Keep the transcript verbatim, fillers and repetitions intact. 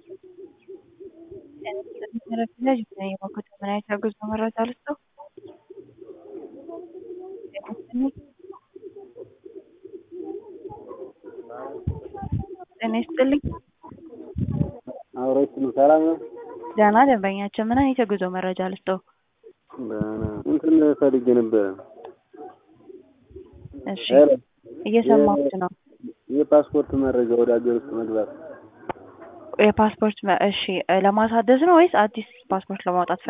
ስለዚህ የባንኮች ምን አይነት የጉዞ መረጃ ልስጠው? ጤና ይስጥልኝ። አውሮች ሰላም ነው? ደህና ደንበኛችን ምን አይነት የጉዞ መረጃ ልስጠው? ደህና እንትን ፈልጌ ነበር። እሺ እየሰማሁት ነው። የፓስፖርት መረጃ ወደ ሀገር ውስጥ መግባት። የፓስፖርት እሺ ለማሳደስ ነው ወይስ አዲስ ፓስፖርት ለማውጣት